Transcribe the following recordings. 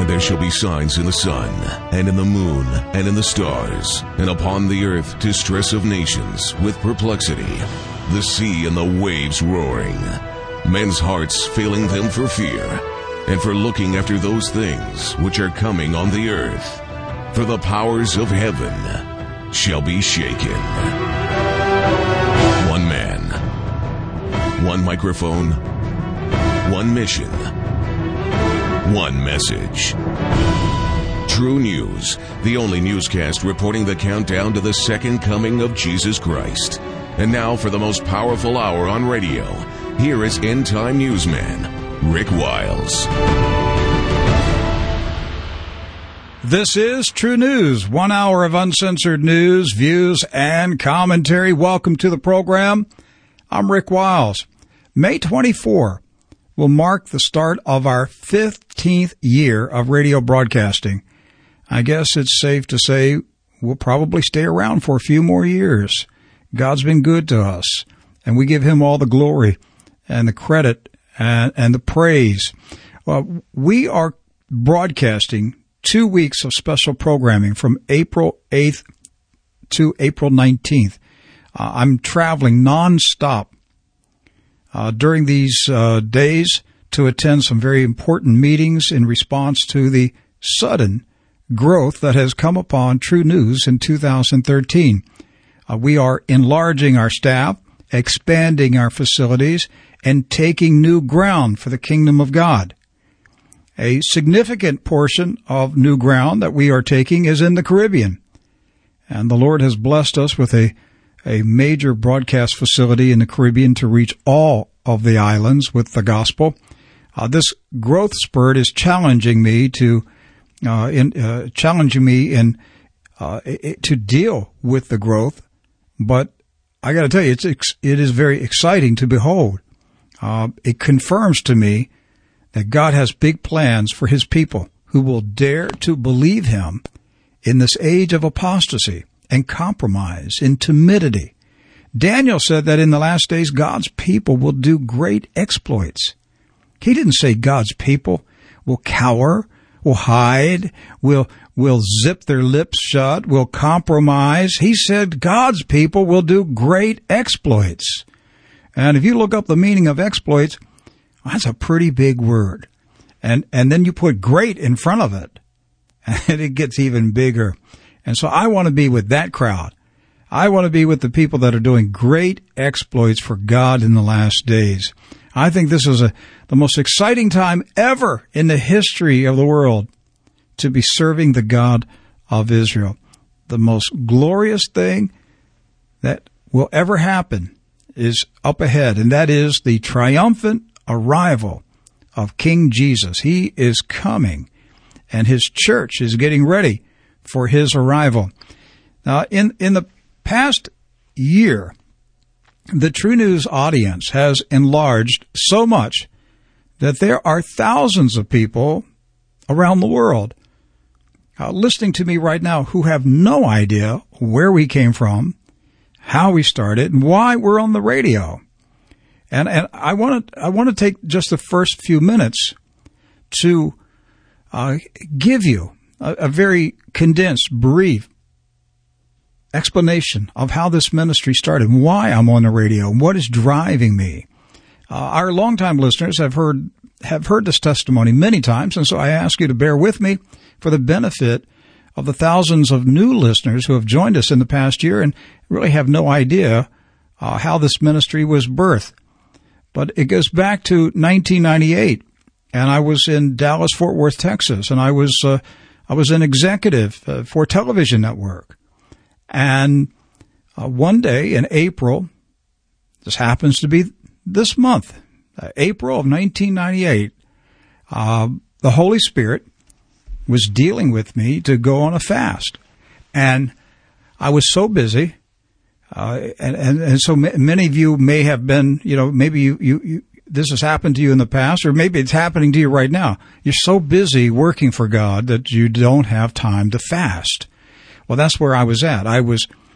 And there shall be signs in the sun, and in the moon, and in the stars, and upon the earth distress of nations, with perplexity, the sea and the waves roaring, men's hearts failing them for fear, and for looking after those things which are coming on the earth. For the powers of heaven shall be shaken. One man, one microphone, one mission, one message. True News, the only newscast reporting the countdown to the second coming of Jesus Christ. And now for the most powerful hour on radio, here is End Time Newsman, Rick Wiles. This is True News, 1 hour of uncensored news, views, and commentary. Welcome to the program. I'm Rick Wiles. May 24 will mark the start of our 15th year of radio broadcasting. I guess it's safe to say we'll probably stay around for a few more years. God's been good to us, and we give him all the glory and the credit and the praise. We are broadcasting 2 weeks of special programming from April 8th to April 19th. I'm traveling nonstop during these days to attend some very important meetings in response to the sudden growth that has come upon True News in 2013. We are enlarging our staff, expanding our facilities, and taking new ground for the kingdom of God. A significant portion of new ground that we are taking is in the Caribbean. And the Lord has blessed us with a major broadcast facility in the Caribbean to reach all of the islands with the gospel. This growth spurt is challenging me to deal with the growth. But I got to tell you, it is very exciting to behold. It confirms to me that God has big plans for his people who will dare to believe him in this age of apostasy and compromise and timidity. Daniel said that in the last days, God's people will do great exploits. He didn't say God's people will cower, will hide, will zip their lips shut, will compromise. He said God's people will do great exploits. And if you look up the meaning of exploits, that's a pretty big word. And then you put great in front of it, and it gets even bigger. And so I want to be with that crowd. I want to be with the people that are doing great exploits for God in the last days. I think this is the most exciting time ever in the history of the world to be serving the God of Israel. The most glorious thing that will ever happen is up ahead, and that is the triumphant arrival of King Jesus. He is coming, and his church is getting ready for his arrival. Now, in the past year, the True News audience has enlarged so much that there are thousands of people around the world listening to me right now who have no idea where we came from, how we started, and why we're on the radio. And I want to take just the first few minutes to give you a very condensed, brief explanation of how this ministry started, and why I'm on the radio, and what is driving me. Our longtime listeners have heard this testimony many times, and so I ask you to bear with me for the benefit of the thousands of new listeners who have joined us in the past year and really have no idea how this ministry was birthed. But it goes back to 1998, and I was in Dallas, Fort Worth, Texas, and I was an executive for a television network. And one day in April, this happens to be this month, April of 1998, the Holy Spirit was dealing with me to go on a fast. And I was so busy, and so many of you may have been, maybe you this has happened to you in the past, or maybe it's happening to you right now. You're so busy working for God that you don't have time to fast. Well, that's where I was at. I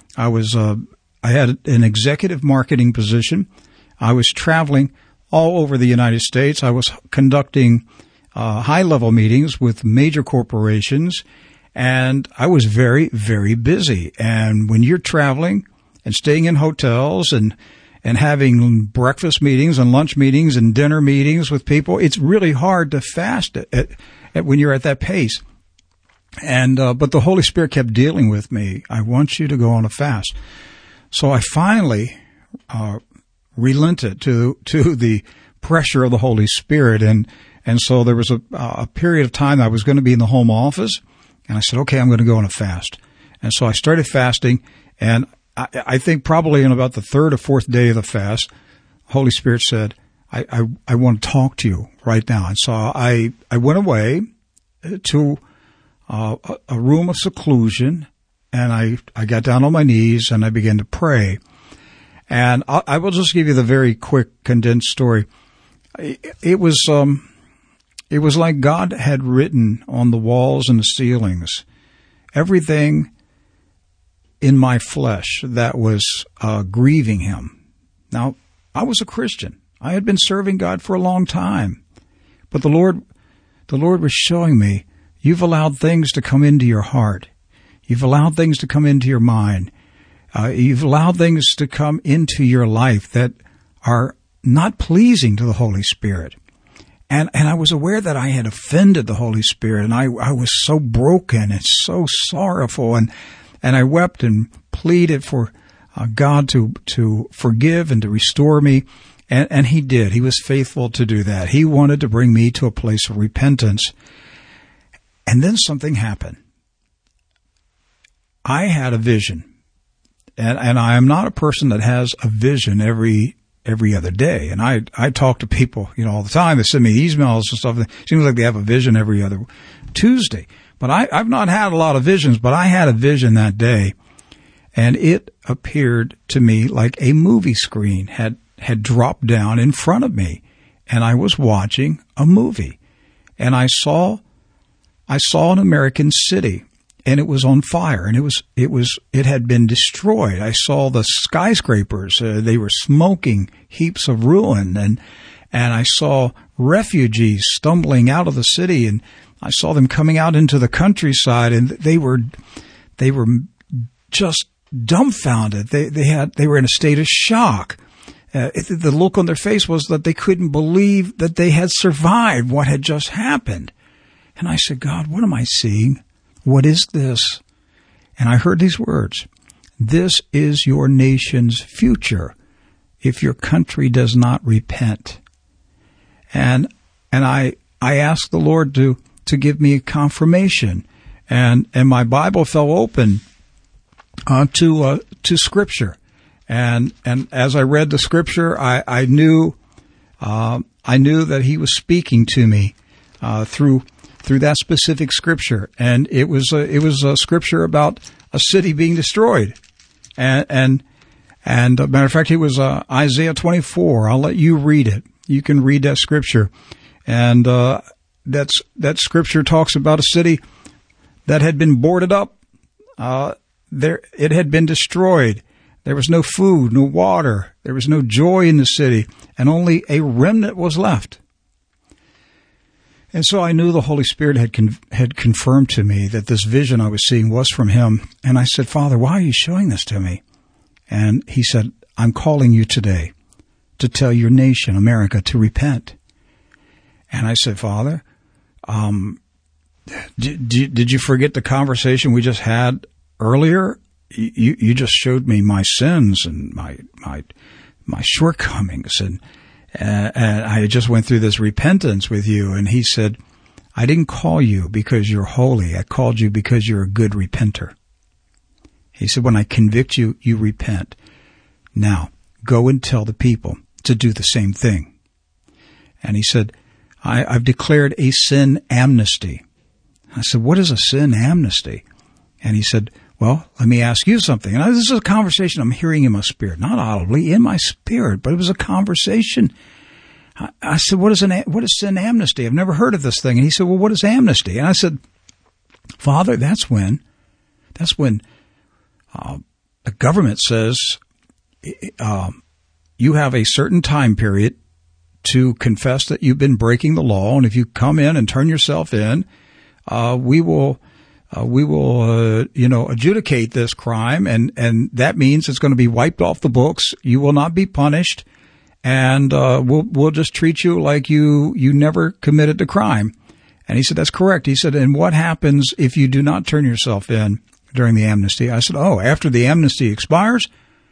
had an executive marketing position. I was traveling all over the United States. I was conducting high-level meetings with major corporations, and I was very, very busy. And when you're traveling and staying in hotels and having breakfast meetings and lunch meetings and dinner meetings with people, it's really hard to fast when you're at that pace. And but the Holy Spirit kept dealing with me. I want you to go on a fast. So I finally relented to the pressure of the Holy Spirit, and so there was a period of time that I was going to be in the home office, and I said, okay, I'm going to go on a fast. And so I started fasting, and I think probably in about the third or fourth day of the fast, Holy Spirit said, I want to talk to you right now. And so I went away to a room of seclusion, and I got down on my knees and I began to pray. And I will just give you the very quick condensed story. It was like God had written on the walls and the ceilings everything in my flesh that was grieving him. Now, I was a Christian. I had been serving God for a long time. But the Lord was showing me, you've allowed things to come into your heart. You've allowed things to come into your mind. You've allowed things to come into your life that are not pleasing to the Holy Spirit. And I was aware that I had offended the Holy Spirit, and I was so broken and so sorrowful, and I wept and pleaded for God to forgive and to restore me, and He did. He was faithful to do that. He wanted to bring me to a place of repentance. And then something happened. I had a vision, and I am not a person that has a vision every other day. And I talk to people, all the time. They send me emails and stuff. It seems like they have a vision every other Tuesday. But I've not had a lot of visions, but I had a vision that day, and it appeared to me like a movie screen had dropped down in front of me, and I was watching a movie, and I saw an American city, and it was on fire, and it had been destroyed. I saw the skyscrapers; they were smoking heaps of ruin, and I saw refugees stumbling out of the city, and I saw them coming out into the countryside, and they were just dumbfounded. They were in a state of shock. The look on their face was that they couldn't believe that they had survived what had just happened. And I said, God, what am I seeing? What is this? And I heard these words: this is your nation's future if your country does not repent. And I asked the Lord to give me a confirmation, and my Bible fell open to Scripture, and as I read the Scripture, I knew that He was speaking to me through that specific Scripture, and it was a Scripture about a city being destroyed, and a matter of fact, it was Isaiah 24. I'll let you read it. You can read that Scripture, and that Scripture talks about a city that had been boarded up. It had been destroyed. There was no food, no water. There was no joy in the city, and only a remnant was left. And so I knew the Holy Spirit had confirmed to me that this vision I was seeing was from Him. And I said, Father, why are you showing this to me? And He said, I'm calling you today to tell your nation, America, to repent. And I said, Father, did you forget the conversation we just had earlier? You just showed me my sins and my shortcomings, and I just went through this repentance with you. And He said, I didn't call you because you're holy. I called you because you're a good repenter. He said, when I convict you, you repent. Now, go and tell the people to do the same thing. And He said, I've declared a sin amnesty. I said, what is a sin amnesty? And He said, well, let me ask you something. And this is a conversation I'm hearing in my spirit, not audibly, in my spirit, but it was a conversation. I said, what is sin amnesty? I've never heard of this thing. And He said, well, what is amnesty? And I said, Father, that's when the government says you have a certain time period to confess that you've been breaking the law. And if you come in and turn yourself in, we will adjudicate this crime. And that means it's going to be wiped off the books. You will not be punished. And, we'll just treat you like you never committed the crime. And he said, that's correct. He said, and what happens if you do not turn yourself in during the amnesty? I said, after the amnesty expires,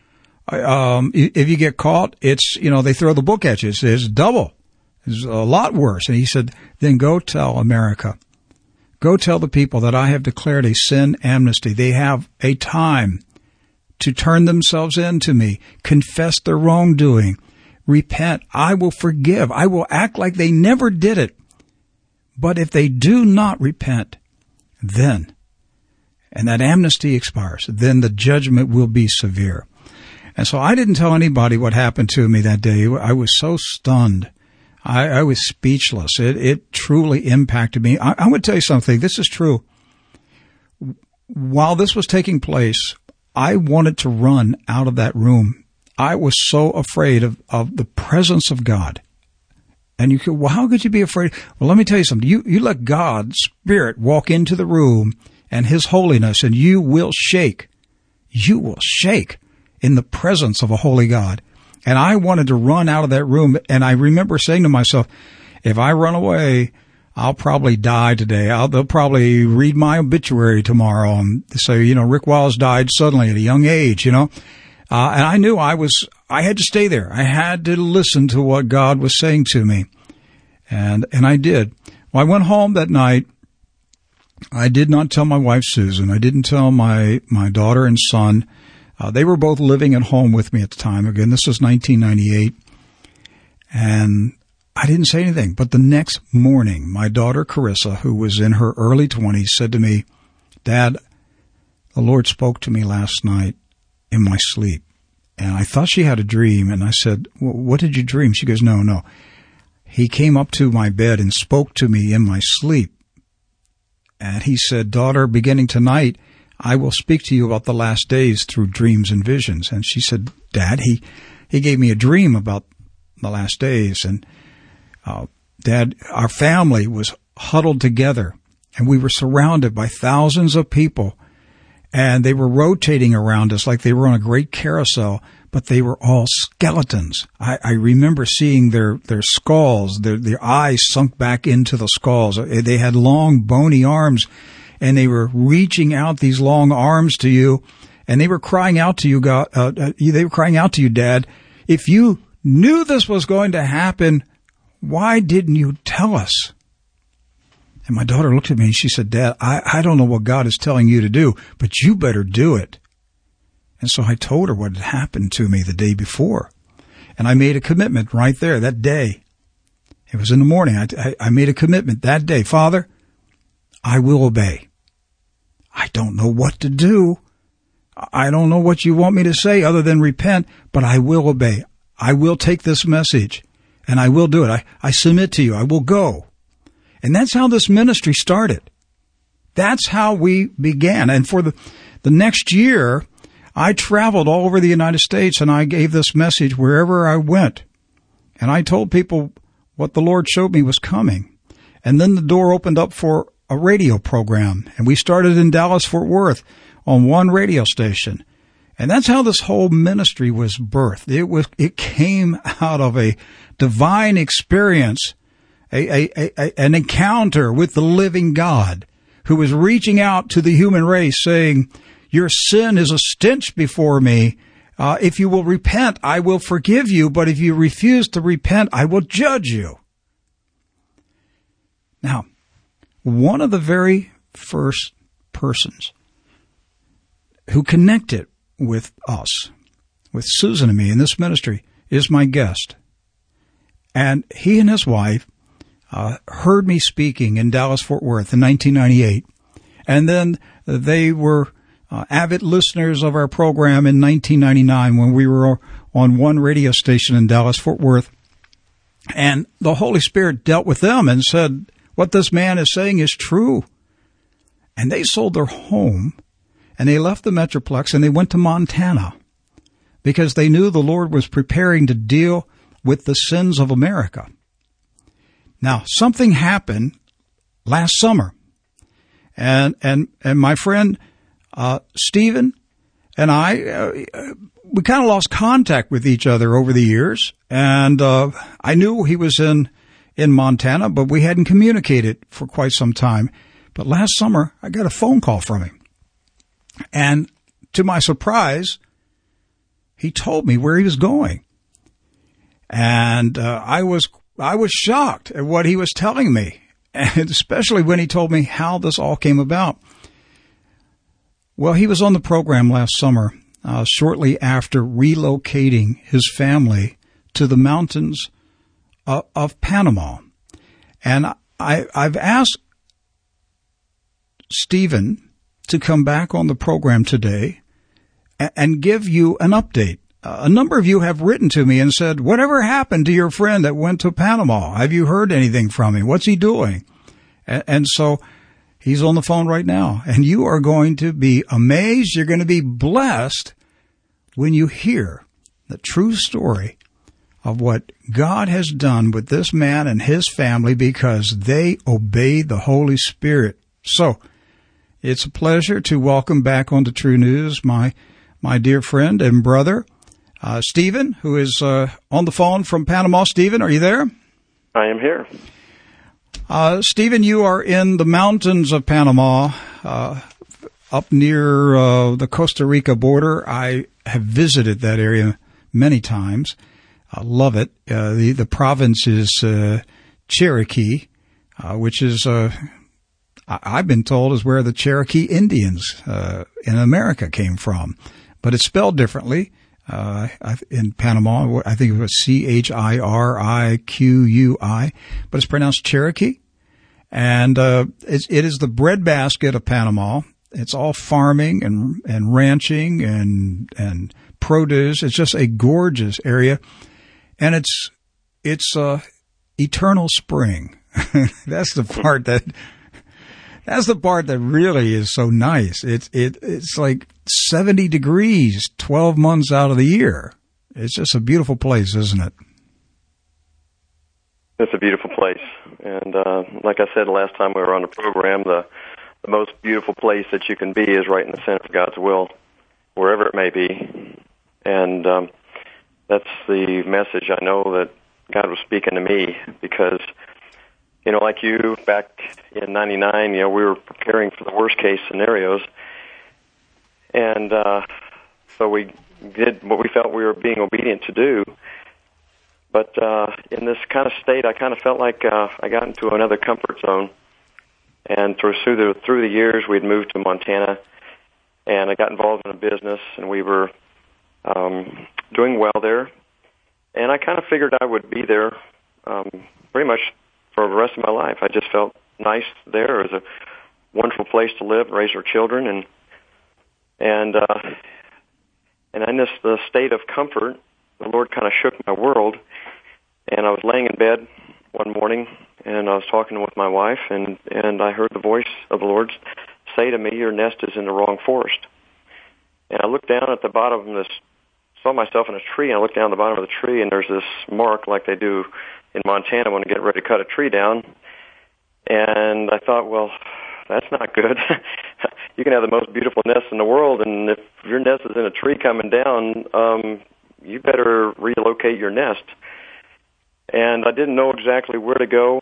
if you get caught, it's, they throw the book at you. It's double. It's a lot worse. And he said, then go tell America. Go tell the people that I have declared a sin amnesty. They have a time to turn themselves in to me, confess their wrongdoing, repent. I will forgive. I will act like they never did it. But if they do not repent, then, and that amnesty expires, then the judgment will be severe. And so I didn't tell anybody what happened to me that day. I was so stunned. I was speechless. It truly impacted me. I would tell you something. This is true. While this was taking place, I wanted to run out of that room. I was so afraid of the presence of God. And you could, well, how could you be afraid? Well, let me tell you something. You let God's Spirit walk into the room and His holiness, and you will shake. You will shake in the presence of a holy God. And I wanted to run out of that room. And I remember saying to myself, if I run away, I'll probably die today. They'll probably read my obituary tomorrow and say, Rick Wiles died suddenly at a young age, And I knew I had to stay there. I had to listen to what God was saying to me. And I did. Well, I went home that night. I did not tell my wife, Susan. I didn't tell my daughter and son. They were both living at home with me at the time. Again, this was 1998. And I didn't say anything. But the next morning, my daughter, Carissa, who was in her early 20s, said to me, Dad, the Lord spoke to me last night in my sleep. And I thought she had a dream. And I said, what did you dream? She goes, no. He came up to my bed and spoke to me in my sleep. And he said, daughter, beginning tonight, I will speak to you about the last days through dreams and visions. And she said, Dad, he gave me a dream about the last days. And, Dad, our family was huddled together and we were surrounded by thousands of people. And they were rotating around us like they were on a great carousel, but they were all skeletons. I remember seeing their skulls, their eyes sunk back into the skulls. They had long, bony arms, and they were reaching out these long arms to you, and they were crying out to you, God. They were crying out to you, Dad. If you knew this was going to happen, why didn't you tell us? And my daughter looked at me and she said, Dad, I don't know what God is telling you to do, but you better do it. And so I told her what had happened to me the day before. And I made a commitment right there that day. It was in the morning. I made a commitment that day. Father, I will obey. I don't know what to do. I don't know what you want me to say other than repent, but I will obey. I will take this message and I will do it. I submit to you. I will go. And that's how this ministry started. That's how we began. And for the next year, I traveled all over the United States and I gave this message wherever I went. And I told people what the Lord showed me was coming. And then the door opened up for a radio program. And we started in Dallas, Fort Worth on one radio station. And that's how this whole ministry was birthed. It came out of a divine experience, an encounter with the living God who was reaching out to the human race saying, your sin is a stench before me. If you will repent, I will forgive you. But if you refuse to repent, I will judge you. Now, one of the very first persons who connected with us, with Susan and me in this ministry, is my guest. And he and his wife heard me speaking in Dallas, Fort Worth in 1998. And then they were avid listeners of our program in 1999 when we were on one radio station in Dallas, Fort Worth. And the Holy Spirit dealt with them and said, what this man is saying is true. And they sold their home and they left the Metroplex and they went to Montana because they knew the Lord was preparing to deal with the sins of America. Now, something happened last summer, and my friend Stephen and I, we kind of lost contact with each other over the years, and I knew he was in Montana, but we hadn't communicated for quite some time. But last summer, I got a phone call from him, and to my surprise, he told me where he was going, and I was shocked at what he was telling me, and especially when he told me how this all came about. Well, he was on the program last summer, shortly after relocating his family to the mountains of Panama. And I've asked Stephen to come back on the program today and give you an update. A number of you have written to me and said, whatever happened to your friend that went to Panama? Have you heard anything from him? What's he doing? And so he's on the phone right now, and you are going to be amazed. You're going to be blessed when you hear the true story of what God has done with this man and his family because they obeyed the Holy Spirit. So it's a pleasure to welcome back onto True News my dear friend and brother, Stephen, who is on the phone from Panama. Stephen, are you there? I am here. Stephen, you are in the mountains of Panama, up near the Costa Rica border. I have visited that area many times. I love it. The province is Cherokee, which is, I've been told, is where the Cherokee Indians in America came from. But it's spelled differently. In Panama, I think it was Chiriqui, but it's pronounced Cherokee. And it is the breadbasket of Panama. It's all farming and ranching and produce. It's just a gorgeous area. And it's eternal spring. That's the part that really is so nice. It's like 70 degrees 12 months out of the year. It's just a beautiful place, isn't it? It's a beautiful place. And like I said last time we were on the program, the most beautiful place that you can be is right in the center of God's will, wherever it may be. And that's the message I know that God was speaking to me because, you know, like you, back in 99, we were preparing for the worst-case scenarios. And so we did what we felt we were being obedient to do. But in this kind of state, I kind of felt like I got into another comfort zone. And through the years, we'd moved to Montana, and I got involved in a business, and we were doing well there. And I kind of figured I would be there pretty much for the rest of my life. I just felt nice there. It was a wonderful place to live and raise our children, and in this the state of comfort, the Lord kind of shook my world. And I was laying in bed one morning, and I was talking with my wife, and I heard the voice of the Lord say to me, "Your nest is in the wrong forest." And I looked down at the bottom of this, saw myself in a tree, and I looked down at the bottom of the tree, and there's this mark like they do in Montana when they get ready to cut a tree down. And I thought, well, that's not good. You can have the most beautiful nest in the world, and if your nest is in a tree coming down, you better relocate your nest. And I didn't know exactly where to go.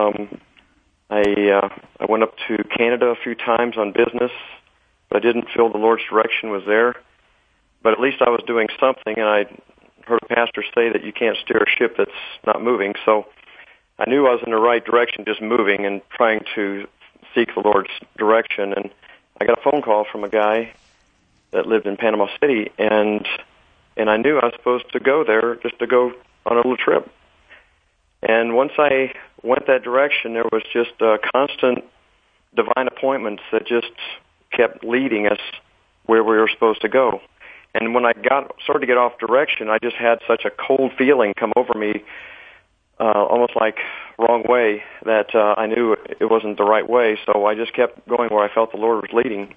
I went up to Canada a few times on business, but I didn't feel the Lord's direction was there. But at least I was doing something, and I heard a pastor say that you can't steer a ship that's not moving. So I knew I was in the right direction, just moving and trying to seek the Lord's direction. And I got a phone call from a guy that lived in Panama City, and I knew I was supposed to go there just to go on a little trip. And once I went that direction, there was just constant divine appointments that just kept leading us where we were supposed to go. And when I started to get off direction, I just had such a cold feeling come over me, almost like wrong way, that I knew it wasn't the right way. So I just kept going where I felt the Lord was leading.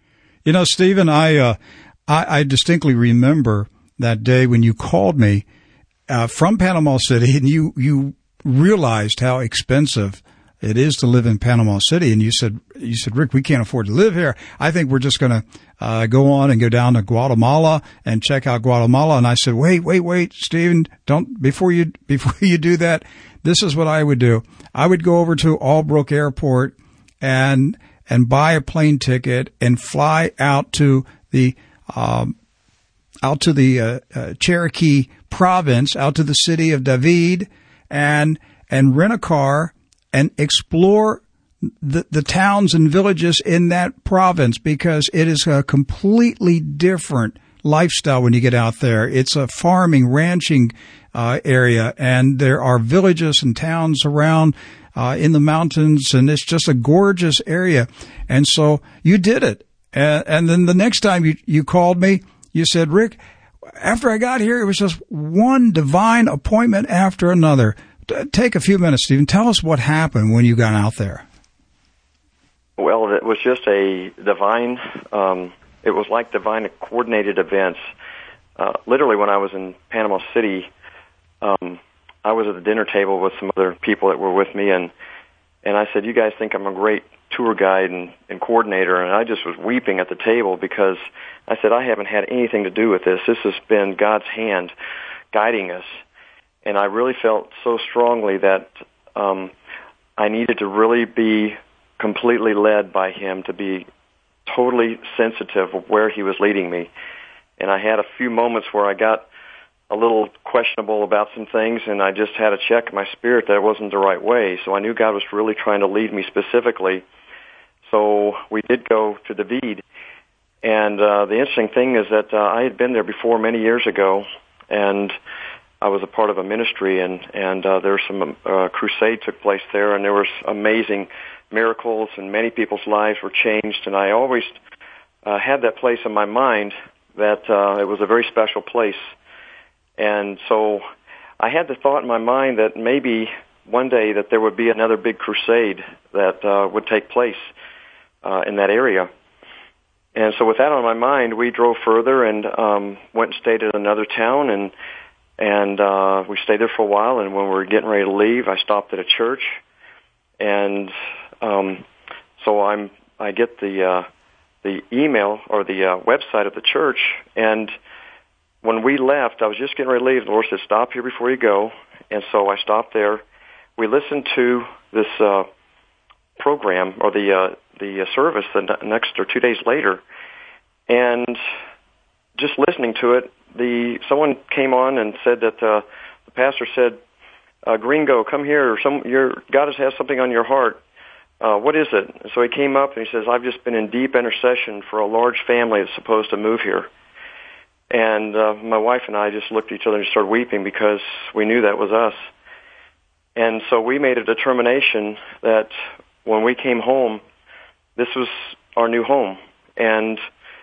You know, Stephen, I distinctly remember that day when you called me from Panama City, and you realized how expensive it is to live in Panama City, and you said, Rick, we can't afford to live here. I think we're just going to go on and go down to Guatemala and check out Guatemala. And I said, wait, Stephen, don't before you do that. This is what I would do. I would go over to Albrook Airport and buy a plane ticket and fly out to the Cherokee province, out to the city of David, and rent a car and explore the towns and villages in that province, because it is a completely different lifestyle when you get out there. It's a farming, ranching area, and there are villages and towns around in the mountains, and it's just a gorgeous area. And so you did it. And then the next time you called me, you said, Rick, after I got here, it was just one divine appointment after another. Take a few minutes, Stephen. Tell us what happened when you got out there. Well, it was just a divine, it was like divine coordinated events. Literally, when I was in Panama City, I was at the dinner table with some other people that were with me, and I said, you guys think I'm a great tour guide and coordinator, and I just was weeping at the table because I said, I haven't had anything to do with this. This has been God's hand guiding us. And I really felt so strongly that I needed to really be completely led by Him, to be totally sensitive of where He was leading me. And I had a few moments where I got a little questionable about some things, and I just had to check my spirit that it wasn't the right way. So I knew God was really trying to lead me specifically. So we did go to David. And the interesting thing is that I had been there before many years ago, and I was a part of a ministry, and there was some crusade took place there, and there was amazing miracles, and many people's lives were changed. And I always had that place in my mind that it was a very special place. And so I had the thought in my mind that maybe one day that there would be another big crusade that would take place in that area. And so with that on my mind, we drove further and went and stayed at another town, and we stayed there for a while. And when we were getting ready to leave, I stopped at a church, and so I get the email or the website of the church. And when we left, I was just getting ready to leave. The Lord said, "Stop here before you go." And so I stopped there. We listened to this program or the service the next or 2 days later, and just listening to it, someone came on and said that the pastor said, "Gringo, come here. God has something on your heart. What is it?" And so he came up and he says, "I've just been in deep intercession for a large family that's supposed to move here." And my wife and I just looked at each other and started weeping because we knew that was us. And so we made a determination that when we came home, this was our new home. And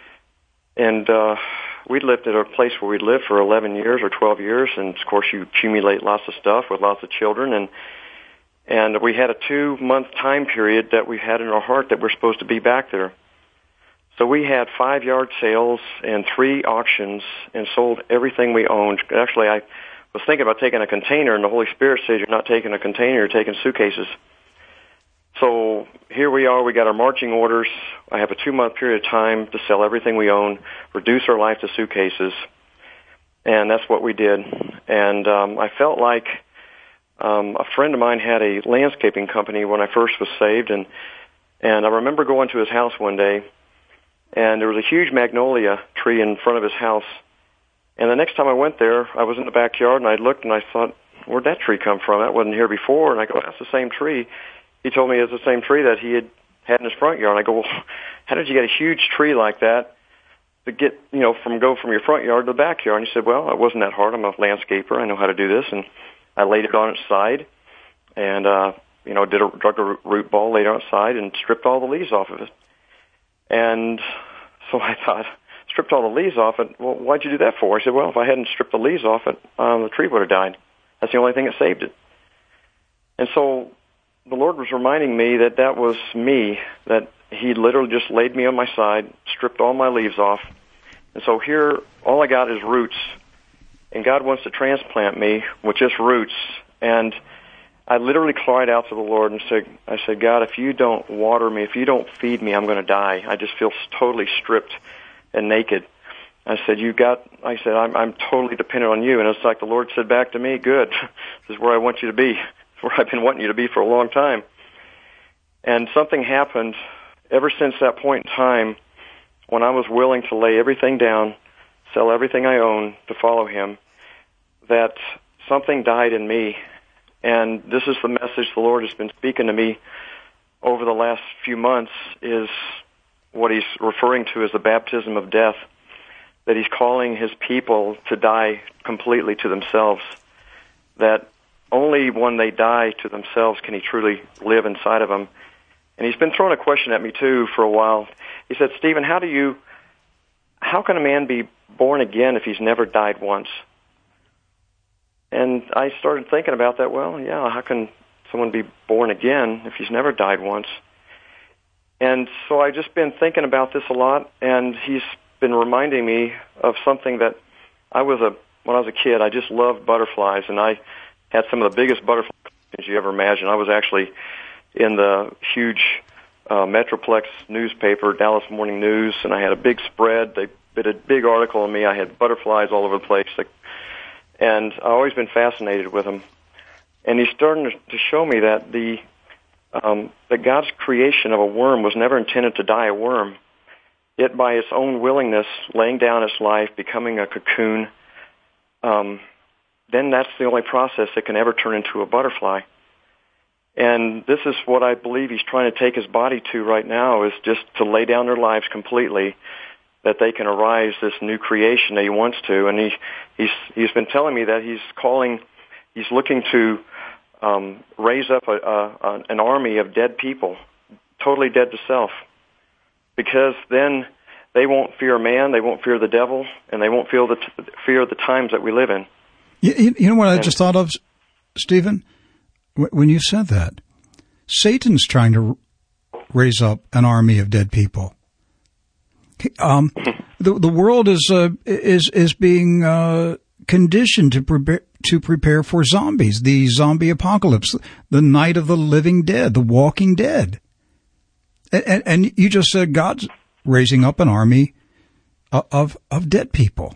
we'd lived at a place where we'd lived for 11 years or 12 years, and of course you accumulate lots of stuff with lots of children, and we had a 2-month time period that we had in our heart that we're supposed to be back there. So we had 5 yard sales and 3 auctions and sold everything we owned. Actually, I was thinking about taking a container, and the Holy Spirit says you're not taking a container, you're taking suitcases. So here we are, we got our marching orders. I have a 2-month period of time to sell everything we own, reduce our life to suitcases, and that's what we did. And I felt like a friend of mine had a landscaping company when I first was saved, and I remember going to his house one day, and there was a huge magnolia tree in front of his house. And the next time I went there, I was in the backyard, and I looked, and I thought, where'd that tree come from? That wasn't here before. And I go, that's the same tree. He told me it's the same tree that he had in his front yard. And I go, well, how did you get a huge tree like that to get, go from your front yard to the backyard? And he said, well, it wasn't that hard. I'm a landscaper. I know how to do this. And I laid it on its side and, drug a root ball, laid it on its side, and stripped all the leaves off of it. And so I thought, stripped all the leaves off it. Well, why'd you do that for? I said, well, if I hadn't stripped the leaves off it, the tree would have died. That's the only thing that saved it. And so the Lord was reminding me that was me, that He literally just laid me on my side, stripped all my leaves off. And so here, all I got is roots. and God wants to transplant me with just roots. And I literally cried out to the Lord and said, God, if you don't water me, if you don't feed me, I'm going to die. I just feel totally stripped and naked. I said, I'm totally dependent on you. And it's like the Lord said back to me, good, this is where I want you to be. It's where I've been wanting you to be for a long time. And something happened ever since that point in time when I was willing to lay everything down, sell everything I own to follow him, that something died in me. And this is the message the Lord has been speaking to me over the last few months, is what he's referring to as the baptism of death, that he's calling his people to die completely to themselves, that only when they die to themselves can he truly live inside of them. And he's been throwing a question at me, too, for a while. He said, Stephen, how can a man be born again if he's never died once? And I started thinking about that. Well, yeah, how can someone be born again if he's never died once? And so I've just been thinking about this a lot, and he's been reminding me of something that when I was a kid, I just loved butterflies, and I had some of the biggest butterflies you ever imagine. I was actually in the huge Metroplex newspaper, Dallas Morning News, and I had a big spread. They did a big article on me. I had butterflies all over the place, and I've always been fascinated with them. And he's starting to show me that that God's creation of a worm was never intended to die a worm. It, by its own willingness, laying down its life, becoming a cocoon, then that's the only process that can ever turn into a butterfly. And this is what I believe he's trying to take his body to right now, is just to lay down their lives completely, that they can arise this new creation that he wants to. And he's been telling me that he's looking to raise up an army of dead people, totally dead to self, because then they won't fear man, they won't fear the devil, and they won't fear the times that we live in. You know what I just thought of, Stephen? When you said that, Satan's trying to raise up an army of dead people. The world is being conditioned to prepare for zombies, the zombie apocalypse, the night of the living dead, the walking dead. And you just said God's raising up an army of dead people,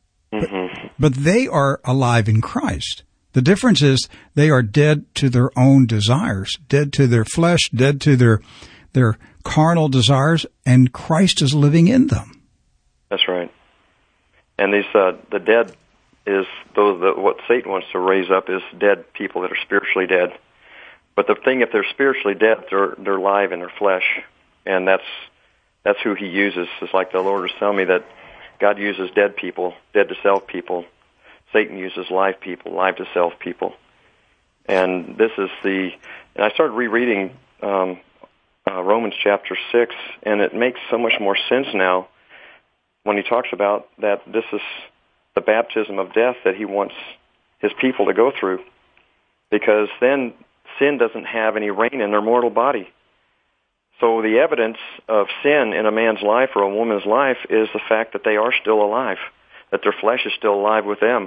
but they are alive in Christ. The difference is they are dead to their own desires, dead to their flesh, dead to their carnal desires, and Christ is living in them. That's right. And these the dead is what Satan wants to raise up is dead people that are spiritually dead. But the thing, if they're spiritually dead, they're alive in their flesh, and that's who he uses. It's like the Lord was telling me that God uses dead people, dead to self people. Satan uses live people, live to self people. And this is and I started rereading Romans chapter 6, and it makes so much more sense now when he talks about that this is the baptism of death that he wants his people to go through, because then sin doesn't have any reign in their mortal body. So the evidence of sin in a man's life or a woman's life is the fact that they are still alive, that their flesh is still alive with them.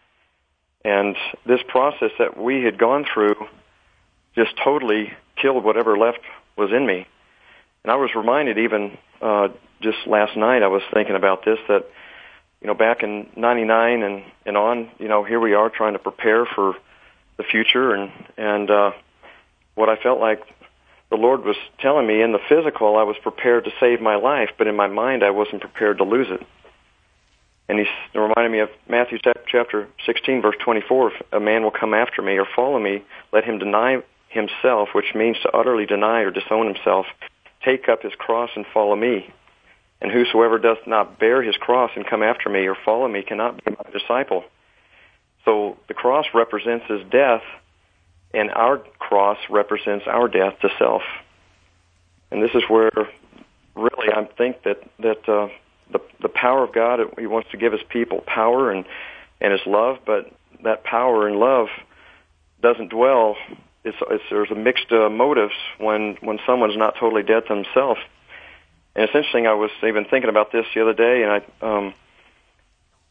And this process that we had gone through just totally killed whatever left was in me. And I was reminded even just last night, I was thinking about this, that, back in 99 and on, here we are trying to prepare for the future. And what I felt like the Lord was telling me in the physical, I was prepared to save my life, but in my mind, I wasn't prepared to lose it. And he reminded me of Matthew chapter 16, verse 24, if a man will come after me or follow me, let him deny himself, which means to utterly deny or disown himself, take up his cross and follow me. And whosoever doth not bear his cross and come after me or follow me cannot be my disciple. So the cross represents his death, and our cross represents our death to self. And this is where really I think that the power of God, he wants to give his people power and his love, but that power and love doesn't dwell. There's a mixed motives when someone's not totally dead to himself. And it's interesting, I was even thinking about this the other day, and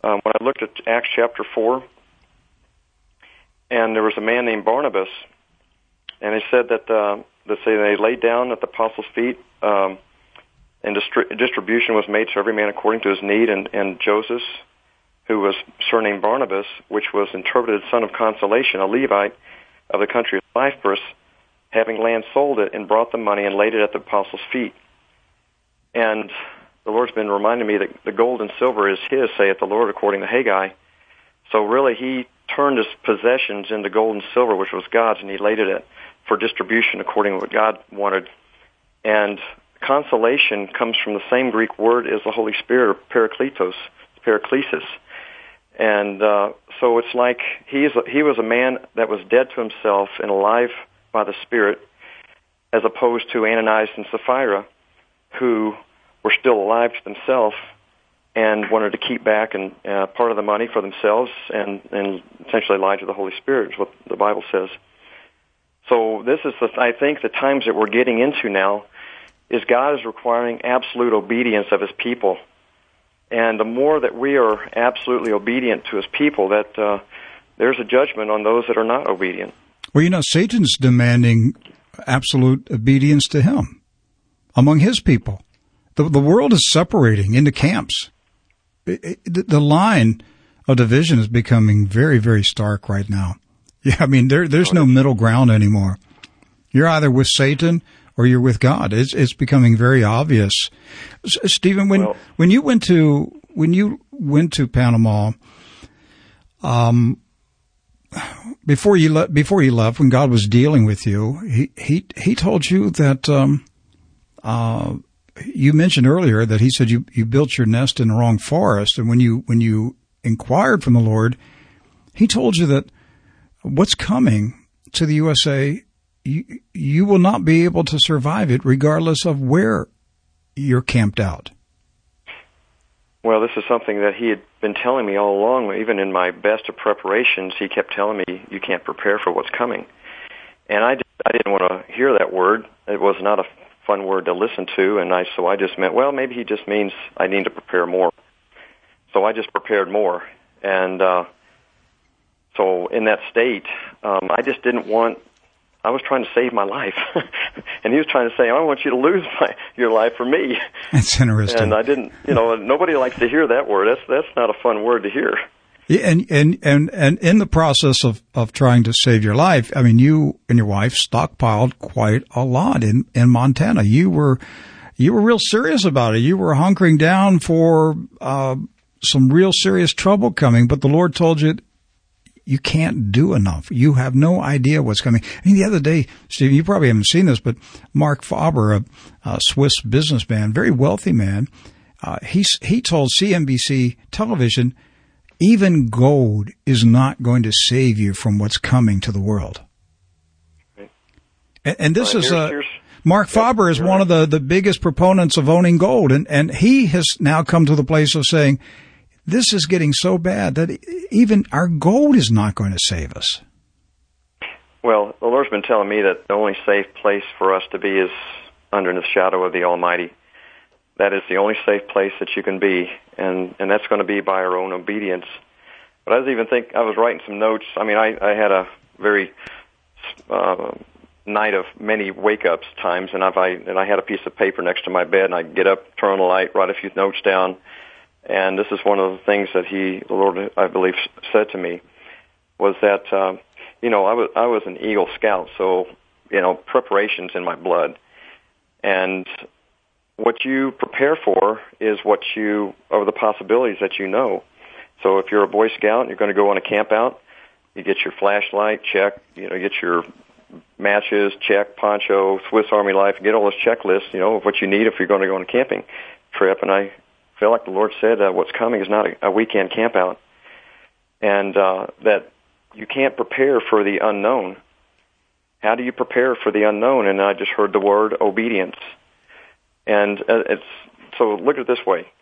when I looked at Acts chapter 4, and there was a man named Barnabas, and they said that they laid down at the apostles' feet, and distribution was made to every man according to his need, and Joseph, who was surnamed Barnabas, which was interpreted son of consolation, a Levite of the country of Cyprus, having land sold it and brought the money and laid it at the apostles' feet. And the Lord's been reminding me that the gold and silver is his, saith the Lord, according to Haggai. So really he turned his possessions into gold and silver, which was God's, and he laid it for distribution according to what God wanted. And consolation comes from the same Greek word as the Holy Spirit, or paraklesis. And so it's like he was a man that was dead to himself and alive by the Spirit, as opposed to Ananias and Sapphira, who were still alive to themselves and wanted to keep back and part of the money for themselves and essentially lied to the Holy Spirit, is what the Bible says. So this is, I think, the times that we're getting into now is God is requiring absolute obedience of his people. And the more that we are absolutely obedient to his people, that there's a judgment on those that are not obedient. Well, Satan's demanding absolute obedience to him among his people. The world is separating into camps. The line of division is becoming very, very stark right now. Yeah, I mean, there's no middle ground anymore. You're either with Satan or you're with God. It's becoming very obvious. Stephen, when you went to Panama, before you left, when God was dealing with you, he told you that you mentioned earlier that he said you built your nest in the wrong forest, and when you inquired from the Lord, he told you that what's coming to the USA, you will not be able to survive it regardless of where you're camped out. Well, this is something that he had been telling me all along. Even in my best of preparations, he kept telling me, you can't prepare for what's coming. And I didn't want to hear that word. It was not a fun word to listen to, and so I just meant, well, maybe he just means I need to prepare more. So I just prepared more. And so in that state, I just didn't want, I was trying to save my life. And he was trying to say, I want you to lose your life for me. That's interesting. And I didn't, nobody likes to hear that word. That's not a fun word to hear. Yeah, and in the process of trying to save your life, I mean, you and your wife stockpiled quite a lot in Montana. You were real serious about it. You were hunkering down for some real serious trouble coming, but the Lord told you you can't do enough. You have no idea what's coming. I mean, the other day, Steve, you probably haven't seen this, but Mark Faber, a Swiss businessman, very wealthy man, he told CNBC television, even gold is not going to save you from what's coming to the world. And this is Mark Faber is one of the biggest proponents of owning gold, and he has now come to the place of saying, this is getting so bad that even our gold is not going to save us. Well, the Lord's been telling me that the only safe place for us to be is under the shadow of the Almighty. That is the only safe place that you can be, and that's going to be by our own obedience. But I was writing some notes. I mean, I had a very night of many wake-ups times, and I had a piece of paper next to my bed, and I'd get up, turn on the light, write a few notes down. And this is one of the things that the Lord, I believe, said to me, was that, I was an Eagle Scout, so, preparation's in my blood. And what you prepare for is are the possibilities that you know. So if you're a Boy Scout and you're going to go on a camp out, you get your flashlight, check, get your matches, check, poncho, Swiss Army life, get all those checklists, of what you need if you're going to go on a camping trip. And I feel like the Lord said what's coming is not a weekend camp out, and that you can't prepare for the unknown. How do you prepare for the unknown? And I just heard the word obedience. And so look at it this way.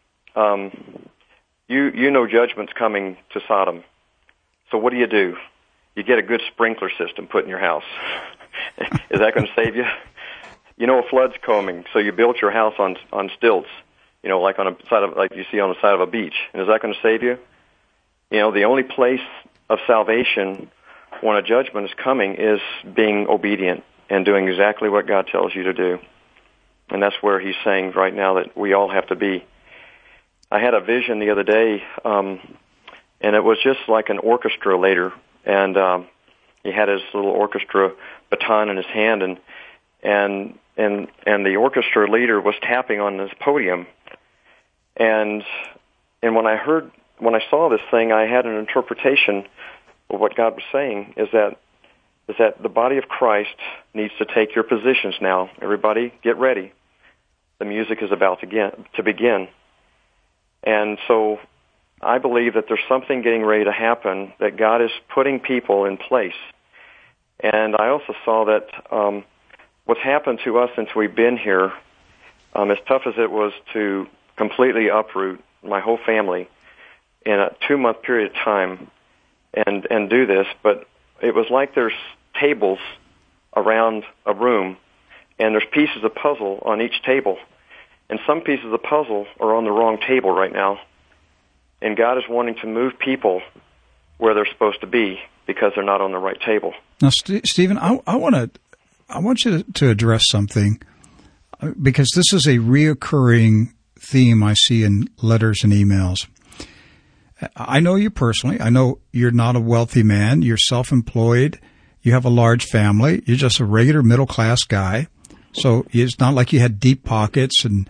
You know judgment's coming to Sodom. So what do? You get a good sprinkler system put in your house. Is that going to save you? A flood's coming, so you built your house on stilts. like on a side of, like you see on the side of a beach. And is that going to save you? The only place of salvation when a judgment is coming is being obedient and doing exactly what God tells you to do. And that's where he's saying right now that we all have to be. I had a vision the other day, and it was just like an orchestra leader, and he had his little orchestra baton in his hand, and the orchestra leader was tapping on this podium, and when I saw this thing, I had an interpretation of what God was saying is that the body of Christ needs to take your positions now. Everybody, get ready. The music is about to begin. And so I believe that there's something getting ready to happen, that God is putting people in place. And I also saw that what's happened to us since we've been here, as tough as it was to completely uproot my whole family in a 2-month period of time and do this, but it was like there's tables around a room, and there's pieces of puzzle on each table. And some pieces of the puzzle are on the wrong table right now. And God is wanting to move people where they're supposed to be because they're not on the right table. Now, Stephen, I want you to address something, because this is a reoccurring theme I see in letters and emails. I know you personally. I know you're not a wealthy man. You're self-employed. You have a large family. You're just a regular middle-class guy. So it's not like you had deep pockets and